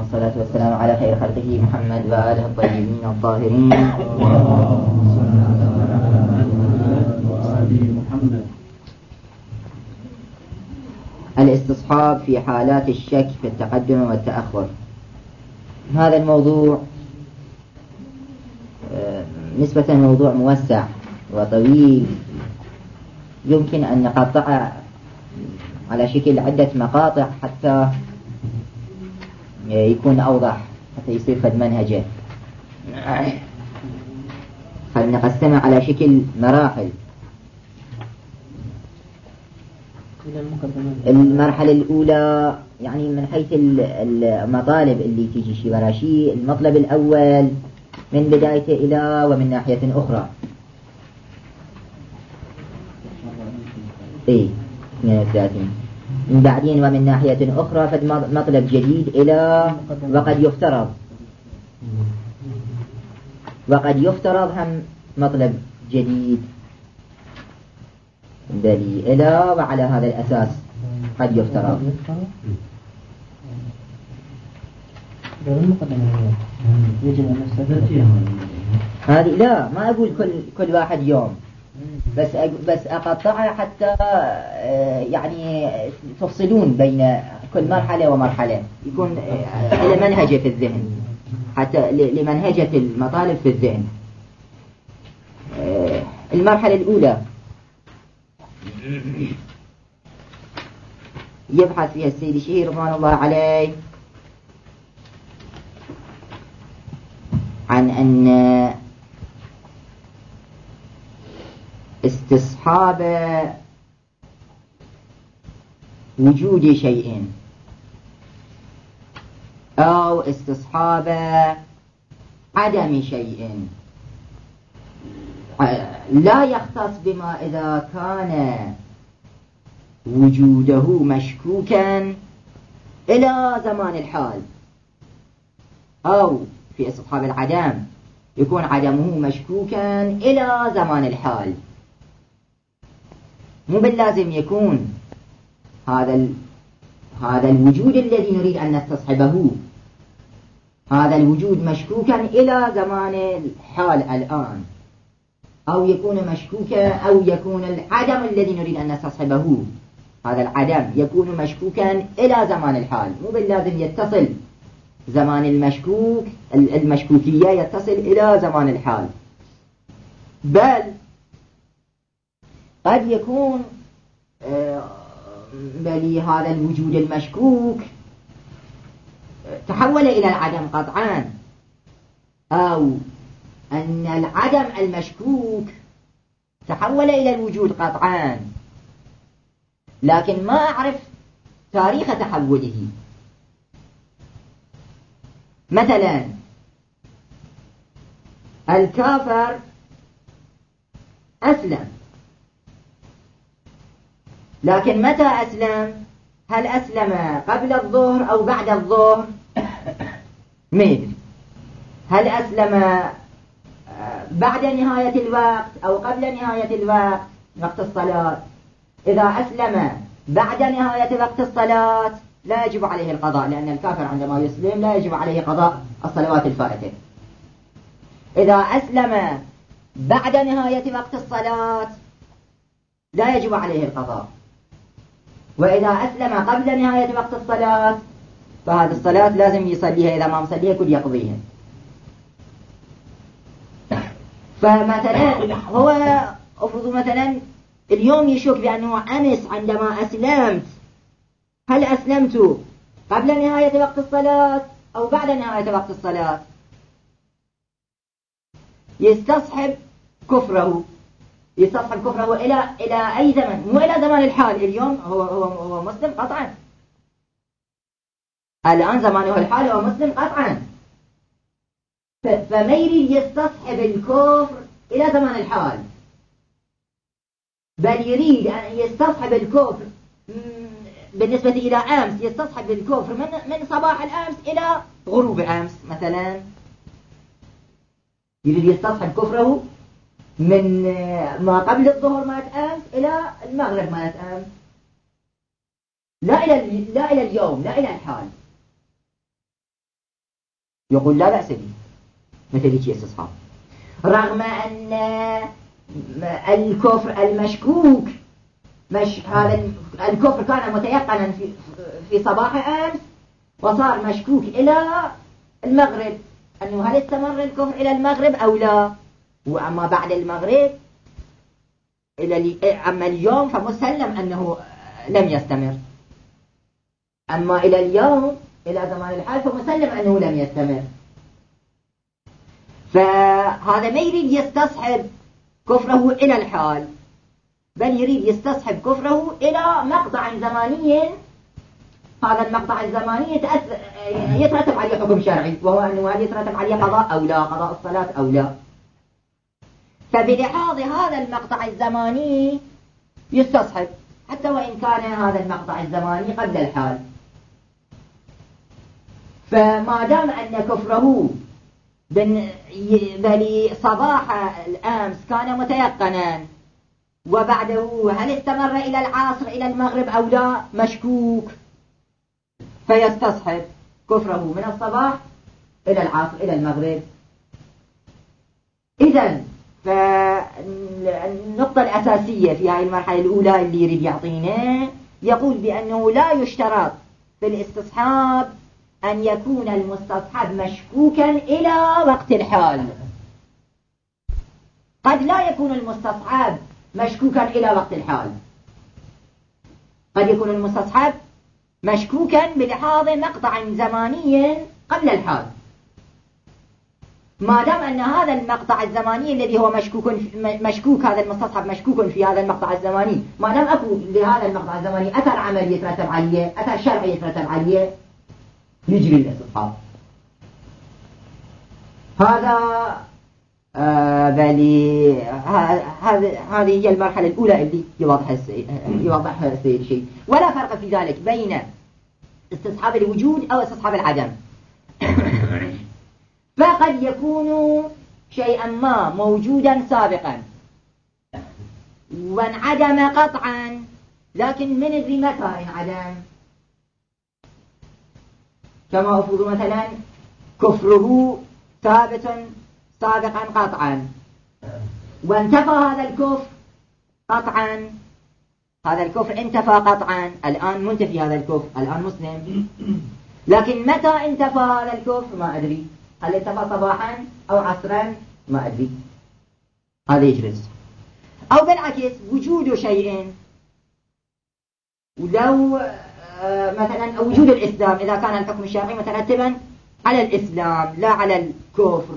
والصلاة والسلام على خير خلقه محمد وآله الطيبين الطاهرين. الاستصحاب في حالات الشك في التقدم والتأخر. هذا الموضوع نسبة موضوع موسع وطويل، يمكن أن نقطع على شكل عدة مقاطع حتى يكون أوضح، حتى يصير فد منهجه. خلينا نقسمها على شكل مراحل. المرحلة الأولى يعني من حيث المطالب اللي تيجي شي ورا شي. المطلب الأول من بدايته إلى ومن ناحية أخرى. إيه من بعدين ومن ناحية أخرى فد مطلب جديد إلى وقد يفترض هم مطلب جديد بلي إلى، وعلى هذا الأساس قد يفترض. هذه لا، ما أقول كل واحد يوم، بس أقطعها حتى يعني تفصلون بين كل مرحلة ومرحلة، يكون لمنهجة في الذهن، حتى لمنهجة المطالب في الذهن. المرحلة الأولى يبحث فيها السيد الشهير رضوان الله عليه عن أن استصحاب وجود شيء أو استصحاب عدم شيء لا يختص بما إذا كان وجوده مشكوكا إلى زمان الحال، أو في استصحاب العدم يكون عدمه مشكوكا إلى زمان الحال. مو باللازم يكون هذا الوجود الذي نريد أن نستصحبه، هذا الوجود مشكوكا إلى زمان الحال الآن، أو يكون مشكوكا، أو يكون العدم الذي نريد أن نستصحبه، هذا العدم يكون مشكوكا إلى زمان الحال. مو باللازم يتصل زمان المشكوكية يتصل إلى زمان الحال، بل قد يكون بل هذا الوجود المشكوك تحول إلى العدم قطعا، أو أن العدم المشكوك تحول إلى الوجود قطعا، لكن ما أعرف تاريخ تحوله. مثلا الكافر أسلم، لكن متى أسلم؟ هل أسلم قبل الظهر أو بعد الظهر؟ ما يدري. هل أسلم بعد نهاية الوقت أو قبل نهاية الوقت، وقت الصلاة؟ إذا أسلم بعد نهاية وقت الصلاة لا يجب عليه القضاء، لأن الكافر عندما يسلم لا يجب عليه قضاء الصلوات الفائتة. إذا أسلم بعد نهاية وقت الصلاة لا يجب عليه القضاء، وإذا أسلم قبل نهاية وقت الصلاة فهذه الصلاة لازم يصليها، إذا ما مصليها كل يقضيها. فمثلا هو أفرض مثلا اليوم يشك بأنه أمس عندما أسلمت، هل أسلمت قبل نهاية وقت الصلاة أو بعد نهاية وقت الصلاة؟ يستصحب كفره إلى أي زمن؟ مو إلى زمان الحال. اليوم هو مسلم قطعا، الآن زمانه الحال هو مسلم قطعا، فما يريد يستصحب الكفر إلى زمان الحال، بل يريد أن يستصحب الكفر بالنسبة إلى أمس، يستصحب الكفر من صباح الأمس إلى غروب أمس. مثلا يريد يستصحب كفره من ما قبل الظهر مالت أمس إلى المغرب مالت أمس، لا إلى اليوم، لا إلى الحال. يقول لا بأس به مثل هيك استصحاب، رغم أن الكفر المشكوك هذا الكفر كان متيقنا في صباح أمس وصار مشكوك إلى المغرب، أنه هل استمر الكفر إلى المغرب أو لا، وأما بعد المغرب أما اليوم فمسلم أنه لم يستمر، أما إلى اليوم إلى زمان الحال فمسلم أنه لم يستمر. فهذا ما يريد يستصحب كفره إلى الحال، بل يريد يستصحب كفره إلى مقطع زماني، هذا المقطع الزماني يترتب عليه حكم شرعي، وهو أنه هل يترتب عليه قضاء أو لا، قضاء الصلاة أو لا. فبلحاظ هذا المقطع الزماني يستصحب حتى وإن كان هذا المقطع الزماني قبل الحال. فما دام أن كفره بل صباح الأمس كان متيقنا، وبعده هل استمر إلى العصر إلى المغرب أو لا مشكوك، فيستصحب كفره من الصباح إلى العصر إلى المغرب. إذن فالنقطة الأساسية في هذه المرحلة الأولى اللي يريد يعطينا، يقول بأنه لا يشترط في الاستصحاب أن يكون المستصحب مشكوكا إلى وقت الحال. قد لا يكون المستصحب مشكوكا إلى وقت الحال، قد يكون المستصحب مشكوكا بلحاظ مقطع زماني قبل الحال. ما دام أن هذا المقطع الزماني الذي هو مشكوك هذا المستصحب مشكوك في هذا المقطع الزماني، ما دام أكو لهذا المقطع الزماني أثر عملي يترتب عليه، أثر شرعي يترتب عليه، يجري الاستصحاب. هذا هذه هي المرحلة الأولى اللي يوضحها السيد شيء. ولا فرق في ذلك بين استصحاب الوجود أو استصحاب العدم. فقد يكون شيئا ما موجودا سابقا وانعدم قطعا، لكن من ندري متى انعدم، كما أفرض مثلا كفره ثابت سابقا قطعا، وانتفى هذا الكفر قطعا، هذا الكفر انتفى قطعا، الآن منتفي هذا الكفر، الآن مسلم، لكن متى انتفى هذا الكفر ما أدري، هل انتفى صباحا أو عصرا ما أدري، هذا يجري. أو بالعكس وجود شيء، ولو مثلا وجود الإسلام إذا كان الحكم الشرعي مترتبا على الإسلام لا على الكفر،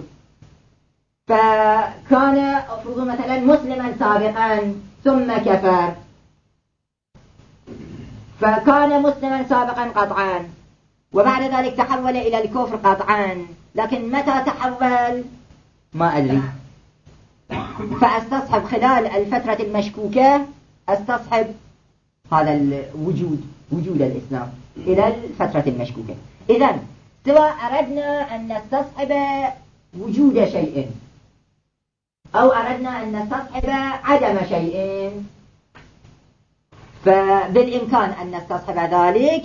فكان أفرض مثلا مسلما سابقا ثم كفر، فكان مسلما سابقا قطعا وبعد ذلك تحول إلى الكفر قطعا، لكن متى تحول ما أدري. فأستصحب خلال الفترة المشكوكة أستصحب هذا الوجود، وجود الإسلام إلى الفترة المشكوكة. إذن سواء أردنا أن نستصحب وجود شيء أو أردنا أن نستصحب عدم شيء، فبالإمكان أن نستصحب ذلك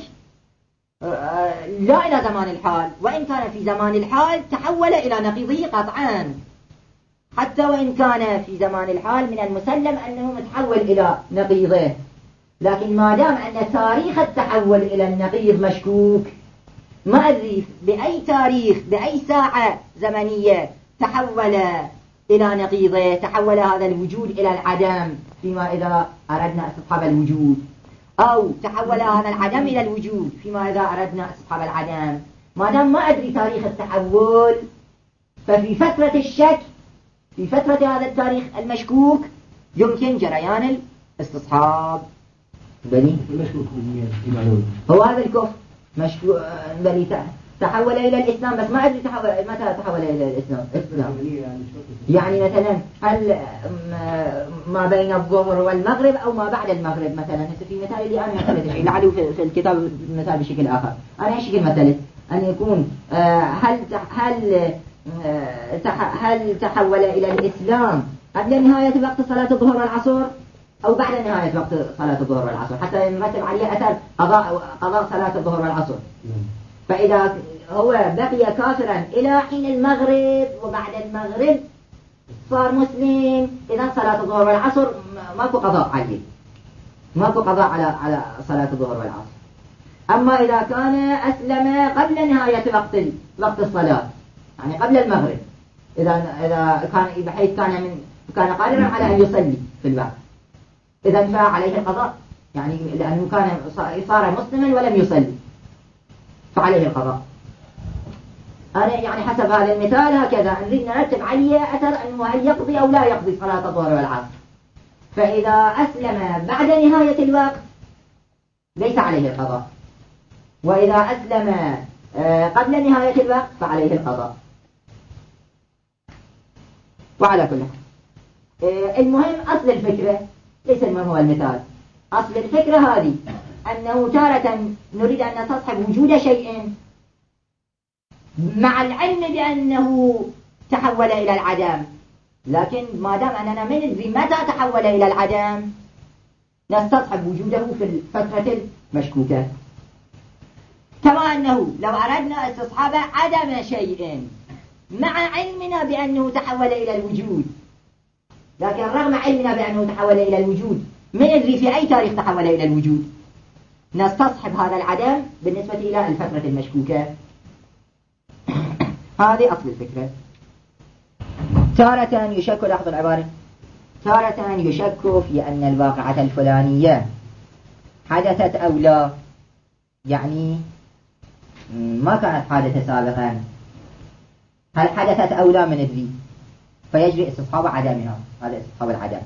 لا إلى زمان الحال، وإن كان في زمان الحال تحول إلى نقيضه قطعا، حتى وإن كان في زمان الحال من المسلم أنه متحول إلى نقيضه، لكن ما دام أن تاريخ التحول إلى النقيض مشكوك، ما أدري بأي تاريخ بأي ساعة زمنية تحول إلى نقيضه، تحول هذا الوجود إلى العدم فيما إذا أردنا استصحاب الوجود، أو تحول هذا العدم إلى الوجود فيما إذا أردنا استصحاب العدم. ما دام ما أدري تاريخ التحول، ففي فترة الشك، في فترة هذا التاريخ المشكوك، يمكن جريان الاستصحاب. بني هو هذا الكفر مشكوك بني تحول إلى الإسلام، بس ما أدري متى تحول إلى الإسلام. يعني مثلا هل ما بين الظهر والمغرب أو ما بعد المغرب مثلا. في مثال اللي أنا مثلت شيء لعله في الكتاب مثال بشكل آخر. أنا إيش شكل مثلت أن يكون هل تحول إلى الإسلام قبل نهاية وقت صلاة الظهر والعصر أو بعد نهاية وقت صلاة الظهر والعصر، حتى يمثل عليه أثر قضاء صلاة الظهر والعصر. فإذا هو بقي كافرا إلى حين المغرب، وبعد المغرب صار مسلم، إذا صلاة الظهر والعصر ماكو قضاء عليه، ماكو قضاء على صلاة الظهر والعصر. أما إذا كان أسلم قبل نهاية وقت الصلاة، يعني قبل المغرب، إذا كان بحيث كان قادرا على أن يصلي في الوقت، إذا فعليه القضاء، يعني لأنه كان صار مسلما ولم يصلي فعليه القضاء. أنا يعني حسب هذا المثال هكذا نريد نرتب عليه أثر أنه هل يقضي أو لا يقضي صلاة الظهر والعصر. فإذا أسلم بعد نهاية الوقت ليس عليه القضاء، وإذا أسلم قبل نهاية الوقت فعليه القضاء. وعلى كل حال المهم أصل الفكرة، ليس المهم هو المثال، أصل الفكرة هذه أنه تارة نريد أن نستصحب وجود شيء مع العلم بأنه تحول إلى العدم، لكن ما دام أننا من ندري متى تحول إلى العدم نستصحب وجوده في الفترة المشكوكة. كما أنه لو أردنا استصحاب عدم شيء مع علمنا بأنه تحول إلى الوجود، لكن رغم علمنا بأنه تحول إلى الوجود من ندري في أي تاريخ تحول إلى الوجود، نستصحب هذا العدم بالنسبة إلى الفترة المشكوكة. هذه أصل الفكرة. تارة يشك، لاحظ العبارة، تارة يشك في أن الواقعة الفلانية حدثت أو لا، يعني ما كانت حادثة سابقا، هل حدثت أو لا من ندري، فيجري استصحاب عدمها، هذا استصحاب العدم.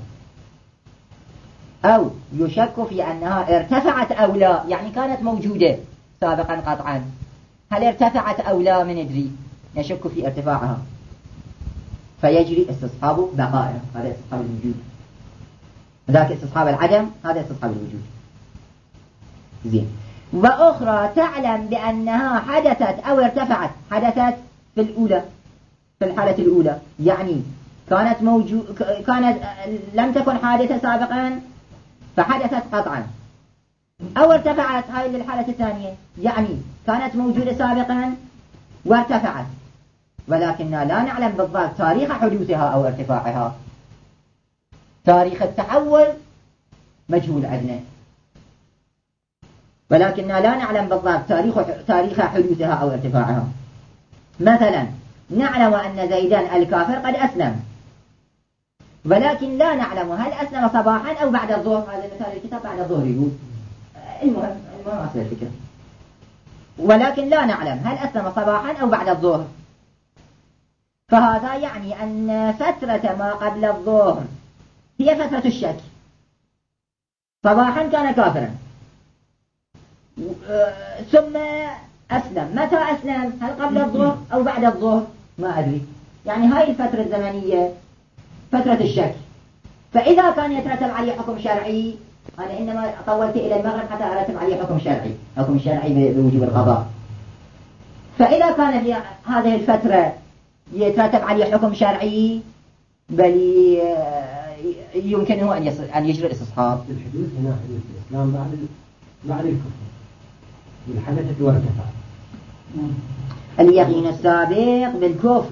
أو يشك في أنها ارتفعت أو لا، يعني كانت موجودة سابقا قطعا، هل ارتفعت أو لا من ندري، يشك في ارتفاعها، فيجري استصحاب بقائها، هذا استصحاب الوجود. ذاك استصحاب العدم، هذا استصحاب الوجود. زين. وأخرى تعلم بأنها حدثت أو ارتفعت، حدثت في الأولى، في الحالة الأولى، يعني كانت لم تكن حادثة سابقا فحدثت قطعا، أو ارتفعت، هاي للحالة الثانية، يعني كانت موجودة سابقا وارتفعت، ولكننا لا نعلم بالضبط تاريخ حدوثها أو ارتفاعها. تاريخ التحول مجهول عندنا، ولكننا لا نعلم بالضبط تاريخ حدوثها أو ارتفاعها. مثلا نعلم أن زيدان الكافر قد أسلم، ولكن لا نعلم هل أسلم صباحا أو بعد الظهر، هذا مثال الكتاب بعد الظهر يقول. المهم أصل الفكرة، ولكن لا نعلم هل أسلم صباحا أو بعد الظهر. فهذا يعني أن فترة ما قبل الظهر هي فترة الشك، صباحا كان كافرا ثم أسلم. متى أسلم؟ هل قبل الظهر أو بعد الظهر؟ ما أدري. يعني هاي الفترة الزمنية فترة الشك. فإذا كان يترتب عليه حكم شرعي، أنا إنما طولت إلى المغرب حتى أرتب عليه حكم شرعي، حكم شرعي بوجوب القضاء. فإذا كان في هذه الفترة يترتب عليه حكم شرعي، بل يمكنه أن يجري الاستصحاب. الحدوث هنا حدوث الإسلام بعد الكفر، والحدث وارتفع. اليقين السابق بالكفر،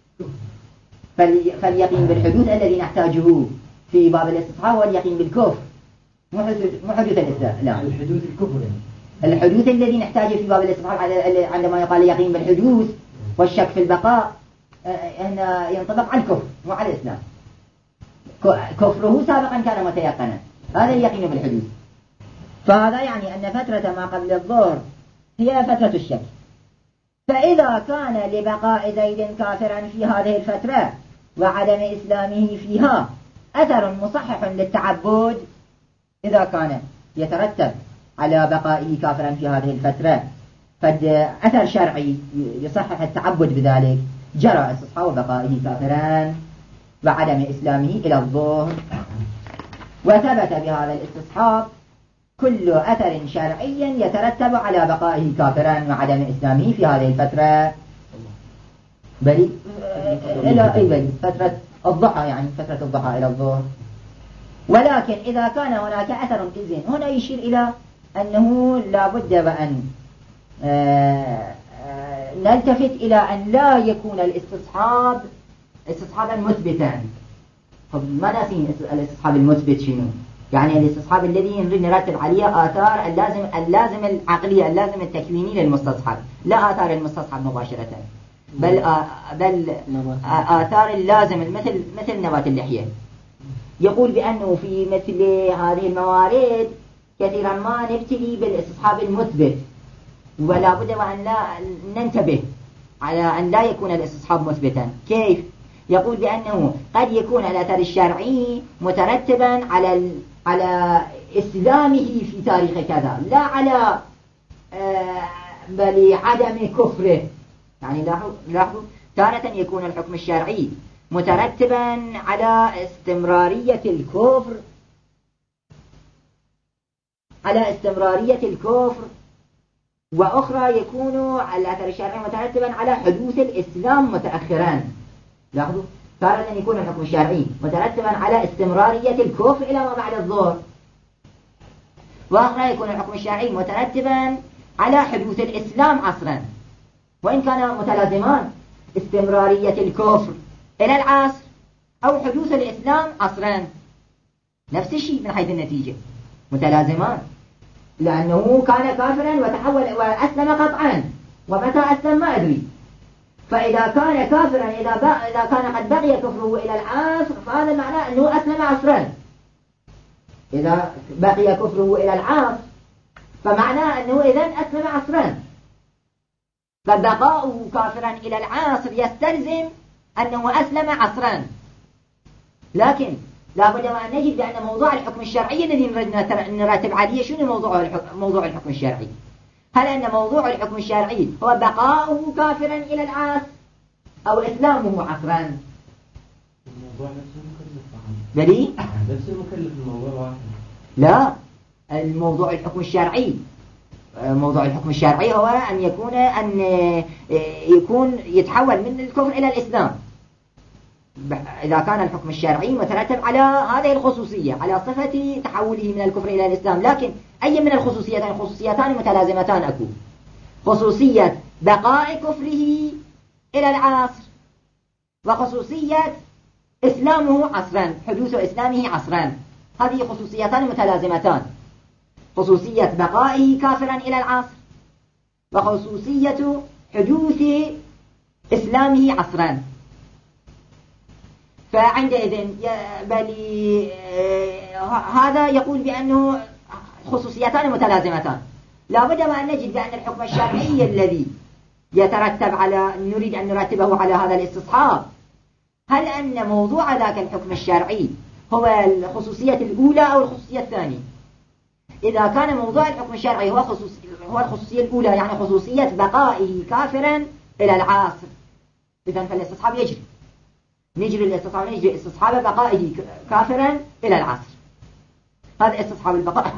فاليقين بالحدوث الذي نحتاجه في باب الاستصحاب هو اليقين بالكفر، مو حدوث الإسلام. لا، الحدوث الكفر يعني. الحدوث الذي نحتاجه في باب الاستصحاب عندما يقال اليقين بالحدوث والشك في البقاء هنا ينطبق على الكفر مو على الإسلام. كفره سابقا كان متيقنا، هذا اليقين بالحدوث. فهذا يعني أن فترة ما قبل الظهر هي فترة الشك. فإذا كان لبقاء زيد كافرا في هذه الفترة وعدم إسلامه فيها أثر مصحح للتعبد، إذا كان يترتب على بقائه كافرا في هذه الفترة قد أثر شرعي يصحح التعبد بذلك، جرى استصحاب بقائه كافرا وعدم إسلامه إلى الظهر. وثبت بهذا الاستصحاب كل أثر شرعي يترتب على بقائه كافرا وعدم إسلامه في هذه الفترة، بل إلى فترة الضحى، يعني فترة الضحى إلى الظهر. ولكن إذا كان هناك أثر إذن، هنا يشير إلى أنه لا بد وأن نلتفت إلى أن لا يكون الاستصحاب استصحابا مثبتا. طب ما ناسين الاستصحاب المثبت شنو؟ يعني الاستصحاب الذي نرتب عليه آثار اللازم العقلية اللازم التكويني للمستصحب، لا آثار المستصحب مباشرة، بل آثار اللازم مثل نبات اللحية. يقول بأنه في مثل هذه الموارد كثيرا ما نبتلي بالاستصحاب المثبت، ولا بد وأن لا ننتبه على أن لا يكون الاستصحاب مثبتا. كيف؟ يقول بأنه قد يكون الأثر الشرعي مترتبا على إسلامه في تاريخ كذا، لا على بل عدم كفره. يعني لاحظوا تارة يكون الحكم الشرعي مترتبا على استمرارية الكفر، وأخرى يكون الأثر الشرعي مترتبا على حدوث الإسلام متأخرا. لاحظوا تارة يكون الحكم الشرعي مترتبا على استمرارية الكفر إلى ما بعد الظهر، وأخرى يكون الحكم الشرعي مترتبا على حدوث الإسلام عصرا، وإن كان متلازمان، استمرارية الكفر إلى العصر أو حدوث الإسلام عصرا، نفس الشيء من حيث النتيجة، متلازمان، لأنه كان كافرا وتحول وأسلم قطعا، ومتى أسلم ما أدري. فإذا كان كافرا إذا كان قد بقي كفره إلى العصر فهذا معناه أنه أسلم عصرا. إذا بقي كفره إلى العصر فمعناه أنه إذن أسلم عصرا، فبقاؤه كافرا إلى العصر يستلزم أنه أسلم عصرا. لكن لا بد وأن نجد بأن موضوع الحكم الشرعي الذي نرتب عليه شنو موضوع الحكم الشرعي؟ هل أن موضوع الحكم الشرعي هو بقاؤه كافرا إلى العصر أو إسلامه عصرا؟ الموضوع نفسه مكلف. بلي؟ نفسه مكلف الموضوع واحد. لا، الموضوع الحكم الشرعي هو أن يكون يتحول من الكفر إلى الإسلام. إذا كان الحكم الشرعي مترتب على هذه الخصوصية، على صفة تحوله من الكفر إلى الإسلام. لكن أي من الخصوصيتين؟ خصوصيتان متلازمتان أكو، خصوصية بقاء كفره إلى العصر، وخصوصية إسلامه عصرا، حدوث إسلامه عصرا. هذه خصوصيتان متلازمتان، خصوصية بقائه كافرا إلى العصر، وخصوصية حدوث إسلامه عصرا. فعندئذ هذا يقول بأنه خصوصيتان متلازمتان. لا بد وأن نجد بأن الحكم الشرعي الذي يترتب نريد أن نرتبه على هذا الاستصحاب، هل أن موضوع ذاك الحكم الشرعي هو الخصوصية الأولى أو الخصوصية الثانية؟ إذا كان موضوع الحكم الشرعي هو الخصوصية الأولى، يعني خصوصية بقائه كافرا إلى العصر، إذن فالاستصحاب نجري استصحاب بقائه كافرا إلى العصر. هذا استصحاب البقاء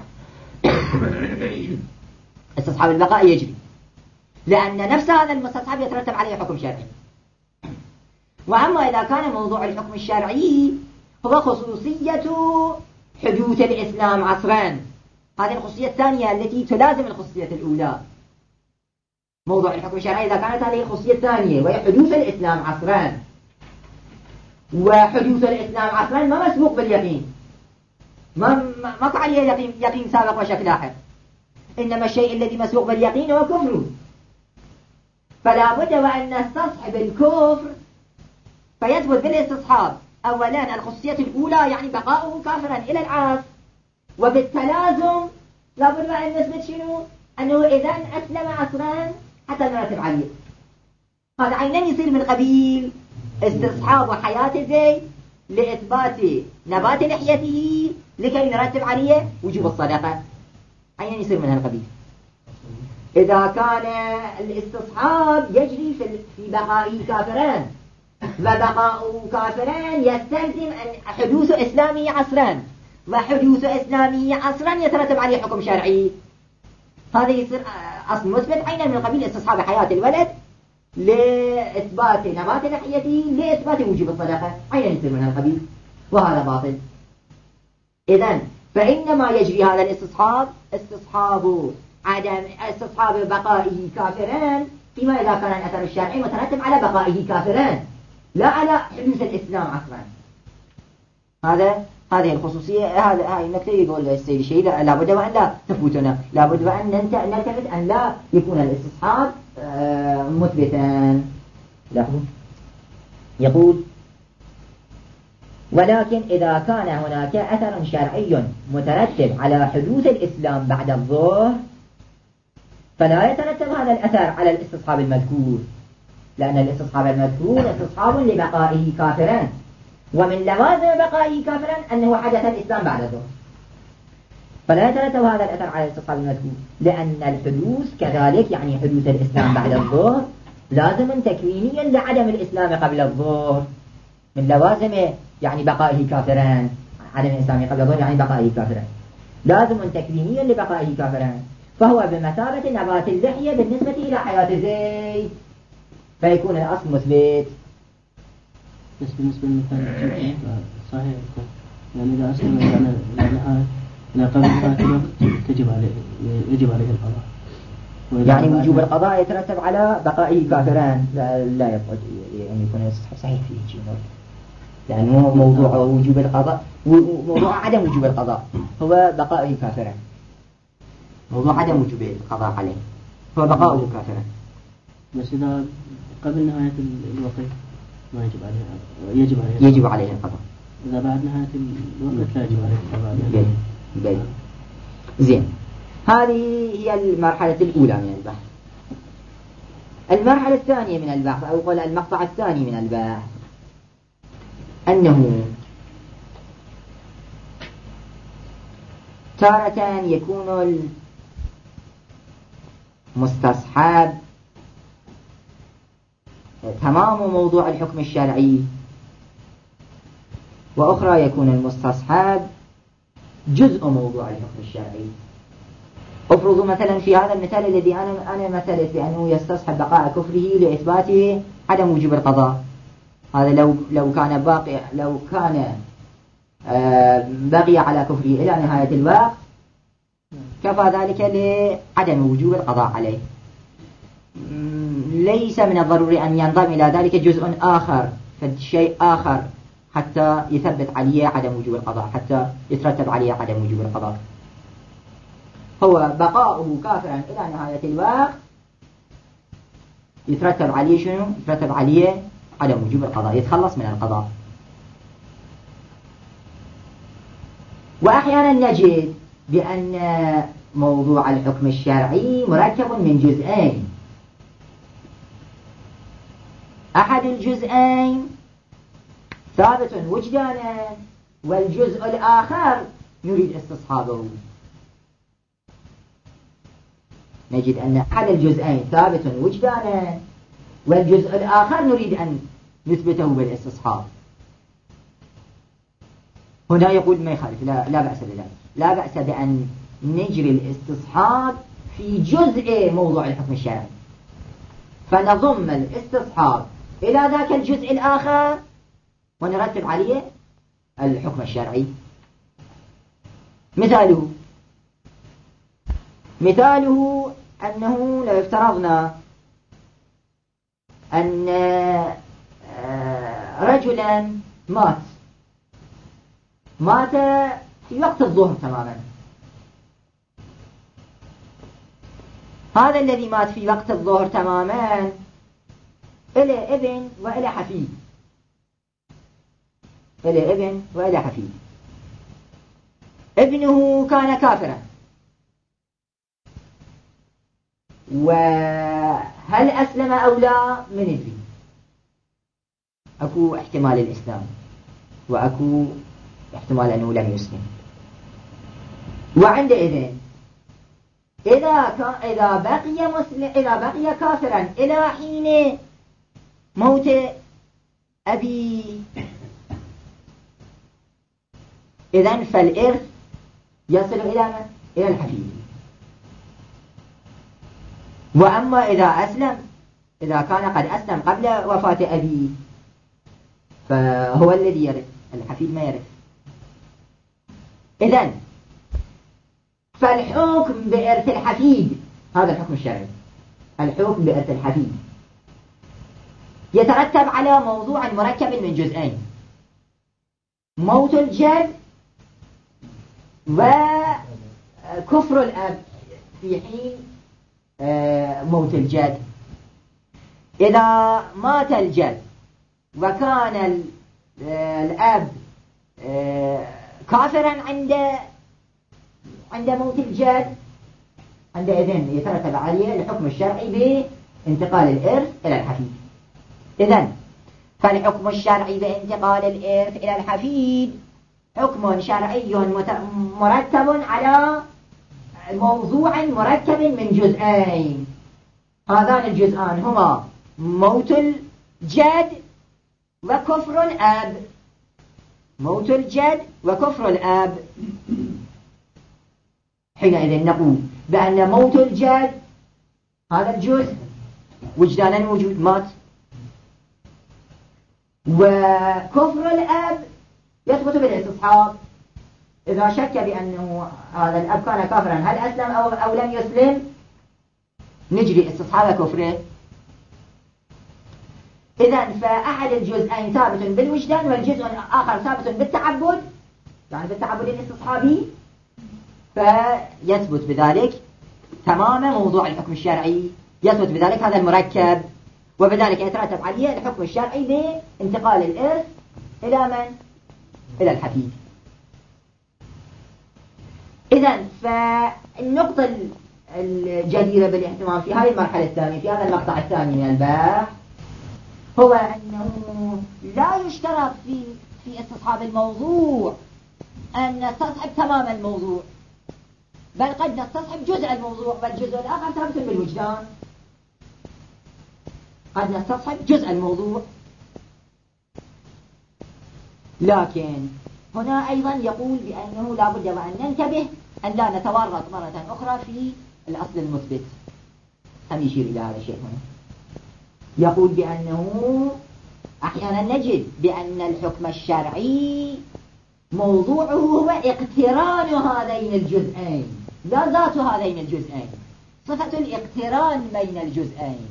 استصحاب البقاء يجري، لأن نفس هذا المستصحب يترتب عليه حكم شرعي. وأما إذا كان موضوع الحكم الشرعي هو خصوصية حدوث الإسلام عصرا، هذه الخصوصية الثانية التي تلازم الخصوصية الأولى. موضوع الحكم الشرعي إذا كانت هذه الخصوصية الثانية وهي حدوث الإسلام عصرا، وحدوث الإسلام عصرا ما مسبوق باليقين، ما عليه يقين سابق وشك لاحق، إنما الشيء الذي مسبوق باليقين هو كفره. فلا بد وأن نستصحب الكفر فيثبت بالاستصحاب أولا الخصوصية الأولى، يعني بقاؤه كافرا إلى العصر، وبالتلازم لا بد وأن نثبت شنو؟ أنه إذا أسلم عصرا حتى نرتب عليه. هذا عينا يصير من قبيل استصحاب حياة الزيت لإثبات نبات لحيته لكي نرتب عليه وجوب الصدقة، عينا يصير من هالقبيل. إذا كان الاستصحاب يجري في بقائه كافرا، وبقاؤه كافرا يستلزم حدوث إسلامه عصرا، وحدوث إسلامه عصرا يترتب عليه حكم شرعي، هذا يصير أصل مثبت عينا من قبيل استصحاب حياة الولد لإثبات نبات لحيته لإثبات وجوب الصدقة، عينا يصير من القبيل، وهذا باطل. إذن فإنما يجري هذا الاستصحاب استصحاب بقائه كافرا فيما إذا كان الأثر الشرعي مترتب على بقائه كافرا لا على حدوث الإسلام أصلا. هذه الخصوصية، هاي النكتة يقول السيد الشهيد لابد وأن لا تفوتنا، لابد وأن نلتفت أن لا يكون الاستصحاب مثبتا. لاحظوا يقول ولكن إذا كان هناك أثر شرعي مترتب على حدوث الإسلام بعد الظهر فلا يترتب هذا الأثر على الاستصحاب المذكور، لأن الاستصحاب المذكور استصحاب لبقائه كافرا، ومن لوازم بقائه كافرا أنه حدث الإسلام بعد الظهر، فلا يترتب هذا الأثر على الاستصحاب المذكور، لأن الحدوث كذلك يعني حدوث الإسلام بعد الظهر لازم تكوينيا لعدم الإسلام قبل الظهر، من لوازم يعني بقائه كافرا، عدم الإسلام قبل الظهر يعني بقائه كافرا، لازم تكوينيا لبقائه كافرا، فهو بمثابة نبات اللحية بالنسبة إلى حياة زيد، فيكون الأصل مثبت. بس بالنسبة للمثال صحيح، يعني إذا أسلم إلى قبل نهاية الوقت يجب عليه القضاء، يعني وجوب القضاء يترتب على بقائه كافرا، لا يبقى يعني يكون صحيح فيه شيء، لأنه موضوع وجوب القضاء، موضوع عدم وجوب القضاء هو بقائه كافرا، موضوع عدم وجوب القضاء عليه هو بقاؤه كافرا. بس إذا قبل نهاية الوقت ما يجب عليه القضاء، إذا بعد نهاية الوقت لا يجب عليه القضاء. جيد. زين، هذه هي المرحلة الأولى من البحث. المرحلة الثانية من البحث أو قول المقطع الثاني من البحث أنه تارة يكون المستصحاب تمام موضوع الحكم الشرعي، وأخرى يكون المستصحاب جزء موضوع الحكم الشرعي. افرضوا مثلا في هذا المثال الذي أنا مثلت بأنه يستصحب بقاء كفره لإثباته عدم وجوب القضاء، هذا لو كان بقي على كفره إلى نهاية الوقت كفى ذلك لعدم وجوب القضاء عليه، ليس من الضروري أن ينضم إلى ذلك جزء آخر فشيء آخر حتى يثبت عليه عدم وجوب القضاء، حتى يترتب عليه عدم وجوب القضاء. هو بقاؤه كافرا إلى نهاية الوقت يترتب عليه شنو؟ يترتب عليه عدم وجوب القضاء، يتخلص من القضاء. وأحيانا نجد بأن موضوع الحكم الشرعي مركب من جزئين، أحد الجزئين ثابت وجدانا والجزء الآخر نريد استصحابه. نجد أن أحد الجزئين ثابت وجدانا والجزء الآخر نريد أن نثبته بالاستصحاب. هنا يقول ما يخالف، لا بأس بذلك، لا بأس بأن نجري الاستصحاب في جزء موضوع الحكم الشرعي، فنضم الاستصحاب إلى ذاك الجزء الآخر ونرتب عليه الحكم الشرعي. مثاله أنه لو افترضنا أن رجلا مات في وقت الظهر تماما، هذا الذي مات في وقت الظهر تماما إلى ابن وإلى حفيد، إلى ابن وإلى حفيد. ابنه كان كافرا، وهل أسلم أو لا من ندري، أكو احتمال الإسلام وأكو احتمال أنه لم يسلم. وعندئذ إذا بقي كافرا إلى حين موت أبي، إذن فالإرث يصل إلى الحفيد. وأما إذا كان قد أسلم قبل وفاة أبي فهو الذي يرث، الحفيد ما يرث. إذن فالحكم بإرث الحفيد هذا الحكم الشرعي، الحكم بإرث الحفيد يترتب على موضوع مركب من جزئين: موت الجد وكفر الأب في حين موت الجد. إذا مات الجد وكان الأب كافرا عند موت الجد، عندئذ يترتب عليه الحكم الشرعي بانتقال الإرث إلى الحفيد. إذن فالحكم الشرعي بانتقال الإرث إلى الحفيد حكم شرعي مرتب على موضوع مركب من جزئين. هذان الجزئان هما موت الجد وكفر الأب. موت الجد وكفر الأب. حينئذ نقول بأن موت الجد هذا الجزء وجدانا موجود مات، وكفر الأب يثبت بالاستصحاب. إذا شك بأنه هذا الأب كان كافرا هل أسلم أو لم يسلم، نجري استصحاب كفره. إذن فأحد الجزئين ثابت بالوجدان والجزء الآخر ثابت بالتعبد، يعني بالتعبد الاستصحابي، فيثبت بذلك تمام موضوع الحكم الشرعي، يثبت بذلك هذا المركب، وبذلك يترتب عليه الحكم الشرعي بانتقال الإرث إلى من؟ إلى الحفيد. إذن فالنقطة الجديرة بالاهتمام في هذه المرحلة الثانية، في هذا المقطع الثاني من البحث، هو أنه لا يشترط في استصحاب الموضوع أن نستصحب تمام الموضوع، بل قد نستصحب جزء الموضوع والجزء الآخر ثابت بالوجدان. قد نستصحب جزء الموضوع، لكن هنا أيضا يقول بأنه لا بد وأن ننتبه أن لا نتورط مرة أخرى في الأصل المثبت. هم يشير إلى هذا الشيء هنا، يقول بأنه أحيانا نجد بأن الحكم الشرعي موضوعه هو اقتران هذين الجزئين، لا ذات هذين الجزئين، صفة الاقتران بين الجزئين.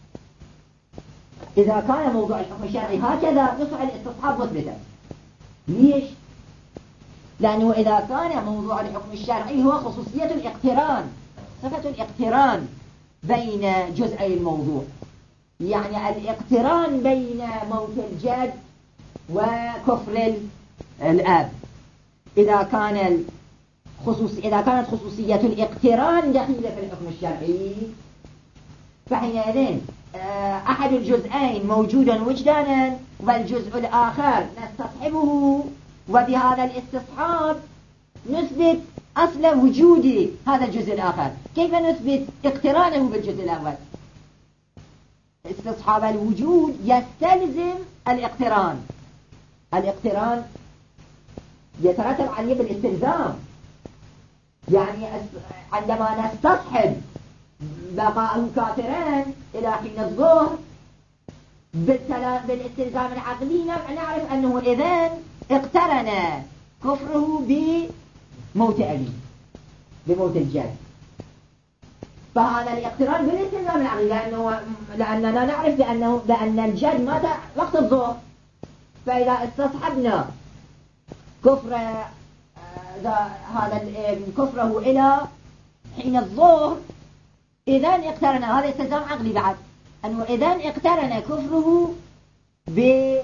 إذا كان موضوع الحكم الشرعي هكذا يصبح الاستصحاب مثبتا. ليش؟ لأنه إذا كان موضوع الحكم الشرعي هو خصوصية الاقتران، صفة الاقتران بين جزئي الموضوع، يعني الاقتران بين موت الجد وكفر الأب، إذا كانت خصوصية الاقتران دخيلة في الحكم الشرعي، فحينئذ أحد الجزئين موجودا وجدانا والجزء الآخر نستصحبه، وبهذا الاستصحاب نثبت أصل وجود هذا الجزء الآخر. كيف نثبت اقترانه بالجزء الأول؟ استصحاب الوجود يستلزم الاقتران. الاقتران يترتب عليه بالاستلزام، يعني عندما نستصحب بقاءه كافرا إلى حين الظهر بالاستلزام العقلي نعرف أنه إذن اقترن كفره بموت أبيه، بموت الجد. فهذا الاقتران بالاستلزام العقلي، لأننا نعرف بأن الجد مات وقت الظهر، فإذا استصحبنا كفر هذا الابن كفره إلى حين الظهر إذن اقترن، هذا استلزام عقلي بعد، أنه إذن اقترن كفره بموت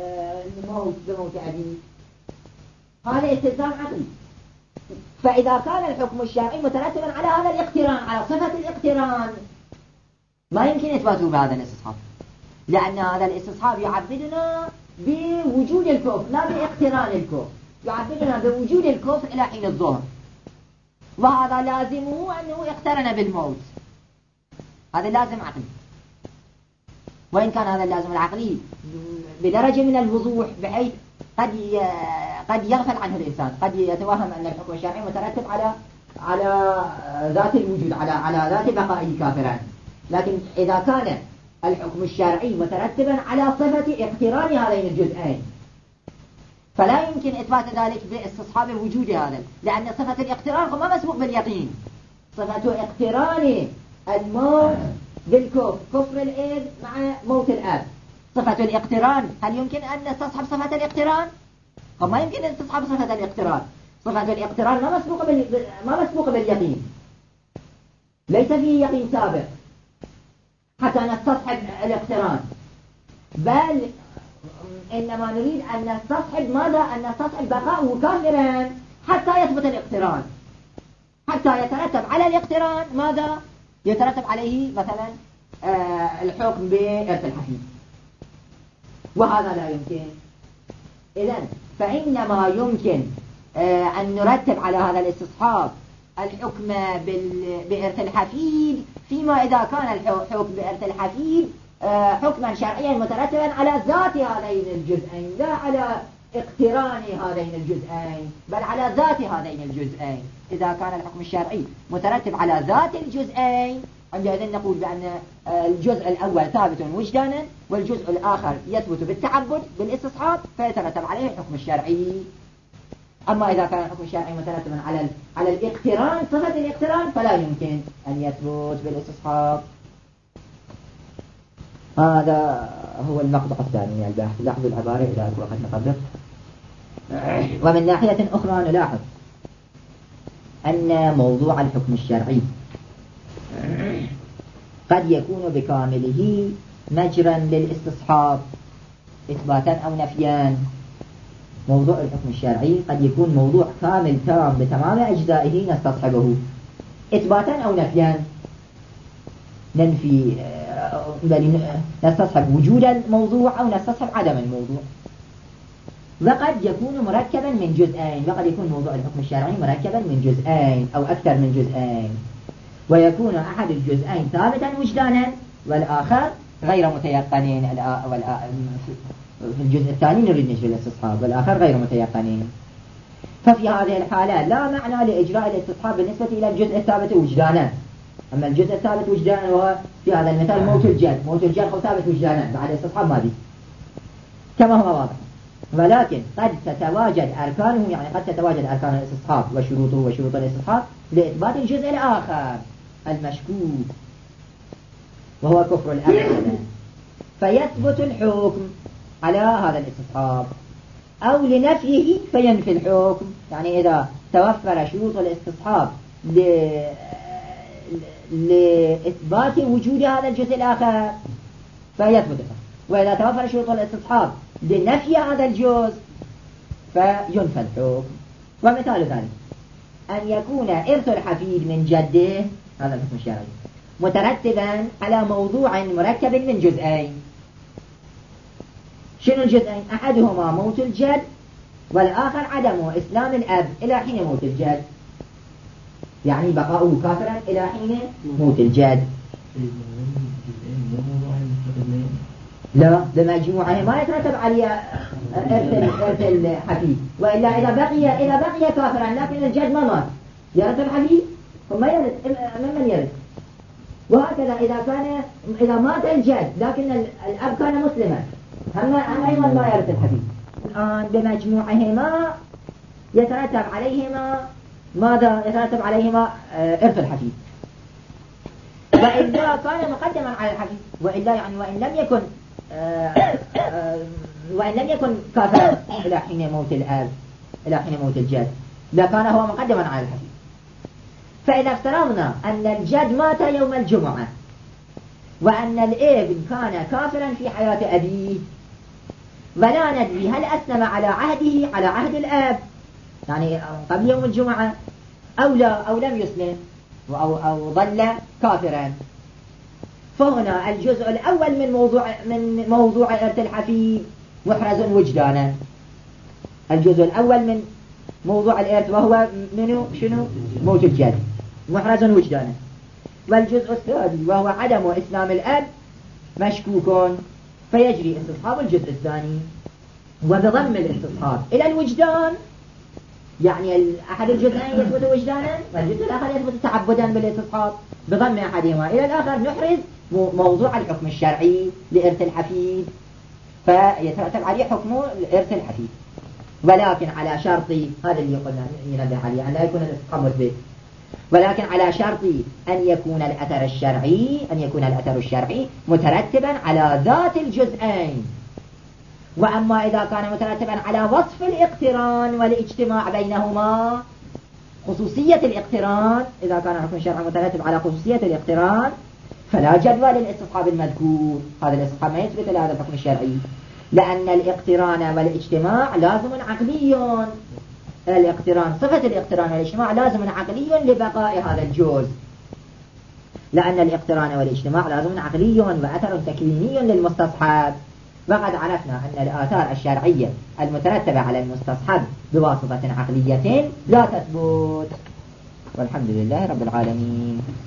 أبيه، هذا استلزام عقلي. فإذا كان الحكم الشرعي مترتبا على هذا الاقتران، على صفة الاقتران، ما يمكن إثباته بهذا الاستصحاب، لأن هذا الاستصحاب يعبدنا بوجود الكفر لا باقتران الكفر، يعبدنا بوجود الكفر إلى حين الظهر، وهذا لازمه أنه اقترن بالموت، هذا لازم عقلي. وإن كان هذا اللازم العقلي بدرجة من الوضوح بحيث قد يغفل عنه الإنسان، قد يتوهم أن الحكم الشرعي مترتب على ذات الوجود، على ذات بقائه كافرا، لكن إذا كان الحكم الشرعي مترتبا على صفة اقتران هذين الجزئين فلا يمكن إثبات ذلك باستصحاب الوجود هذا، لأن صفة الاقتران ما مسبوق باليقين. صفة اقتران الموت كفر الإذ مع موت الأب. صفة الاقتران هل يمكن أن نستصحب صفة الاقتران؟ ما يمكن أن نستصحب صفة الاقتران. صفة الاقتران ما مسبوقة باليقين، ليس فيه يقين سابق حتى نستصحب الاقتران، بل إنما نريد أن نستصحب ماذا؟ أن نستصحب بقاءه كافرا حتى يثبت الاقتران، حتى يترتب على الاقتران ماذا؟ يترتب عليه مثلا الحكم بإرث الحفيد، وهذا لا يمكن. إذن فإنما يمكن أن نرتب على هذا الاستصحاب الحكم بإرث الحفيد فيما إذا كان الحكم بإرث الحفيد حكما شرعيا مترتبا على ذات هذين الجزئين، لا على اقتران هذين الجزئين، بل على ذات هذين الجزئين. إذا كان الحكم الشرعي مترتب على ذات الجزئين عندئذ نقول بأن الجزء الأول ثابت وجدانا، والجزء الآخر يثبت بالتعبد بالاستصحاب فيترتب عليه الحكم الشرعي. أما إذا كان الحكم الشرعي مترتبا على الاقتران، صفة الاقتران، فلا يمكن أن يثبت بالاستصحاب. هذا هو المقطع الثاني من البحث. لاحظوا العبارة إذا وقت نطبق. ومن ناحية أخرى نلاحظ أن موضوع الحكم الشرعي قد يكون بكامله مجرا للاستصحاب إثباتا أو نفيا. موضوع الحكم الشرعي قد يكون موضوع كامل تام بتمام أجزائه نستصحبه إثباتا أو نفيا، ننفي نستصحب وجود الموضوع أو نستصحب عدم الموضوع. وقد يكون مركبا من جزئين، وقد يكون موضوع الحكم الشرعي مركبا من جزئين أو أكثر من جزئين، ويكون أحد الجزئين ثابتا وجدانا والآخر غير متيقنين. في الجزء الثاني نريد نجري الاستصحاب والآخر غير متيقنين. ففي هذه الحالة لا معنى لإجراء الاستصحاب بالنسبة إلى الجزء الثابت وجدانا. أما الجزء الثابت وجدانا وهو في هذا المثال موت الجد، موت الجد هو ثابت وجدانا بعد الاستصحاب ما بي كما هو واضح. ولكن قد تتواجد أركانه، يعني قد تتواجد أركان الاستصحاب وشروطه وشروط الاستصحاب لإثبات الجزء الآخر المشكوك وهو كفر الأب، فيثبت الحكم على هذا الاستصحاب، أو لنفيه فينفي الحكم. يعني إذا توفر شروط الاستصحاب لإثبات وجود هذا الجزء الآخر فيثبت الحكم، وإذا توفر شروط الاستصحاب لنفي هذا الجزء فينفى الحكم. ومثال ذلك أن يكون إرث الحفيد من جده، هذا الحكم الشرعي، مترتبا على موضوع مركب من جزئين. شنو الجزئين؟ أحدهما موت الجد، والآخر عدم إسلام الأب إلى حين موت الجد، يعني بقاؤه كافرا إلى حين موت الجد. لا، بمجموعه ما يترتب عليه إرث الحفيد، وإلا إذا بقي كافرا لكن الجد ما مات يرث الحفيد وما يرث من يرث. وهكذا إذا مات الجد لكن الأب كان مسلما هم أيضا ما يرث الحفيد. الآن بمجموعهما يترتب عليهما ماذا؟ يترتب عليهما إرث الحفيد، وإلا كان مقدما على الحفيد، وإلا يعني وإن لم يكن كافرا إلى حين موت الأب إلى حين موت الجد لكان هو مقدما على الحفيد. فإذا افترضنا أن الجد مات يوم الجمعة وأن الابن كان كافرا في حياة أبيه، ولا ندري هل أسلم على عهده على عهد الأب يعني قبل يوم الجمعة أو لا أو لم يسلم أو ظل كافرا، فهنا الجزء الأول من موضوع إرث الحفيد محرز وجدانا. الجزء الأول من موضوع الإرث وهو شنو؟ موت الجد محرز وجدانا. والجزء الثاني وهو عدم إسلام الأب مشكوك، فيجري استصحاب الجزء الثاني وبضم الاستصحاب إلى الوجدان، يعني أحد الجزئين يثبت وجدانا والجزء الآخر يثبت تعبدا بالاستصحاب. بضم أحدهما إلى الآخر نحرز موضوع الحكم الشرعي لإرث الحفيد، فيترتب عليه حكم إرث الحفيد، ولكن على شرط هذا اللي قلنا ينبه عليه أن لا يكون الاستصحاب مثبت، ولكن على شرط أن يكون الأثر الشرعي مترتبا على ذات الجزئين. وأما إذا كان مترتبا على وصف الاقتران والاجتماع بينهما، خصوصية الاقتران، إذا كان الحكم الشرعي مترتب على خصوصية الاقتران فلا جدوى للاستصحاب المذكور. هذا الاستصحاب ما يثبت لهذا الحكم الشرعي، لأن الاقتران والاجتماع لازم عقلي. الاقتران، صفة الاقتران والاجتماع لازم عقلي لبقاء هذا الجزء، لأن الاقتران والاجتماع لازم عقلي وأثر تكويني للمستصحب. وقد عرفنا أن الآثار الشرعية المترتبة على المستصحب بواسطة عقلية لا تثبت. والحمد لله رب العالمين.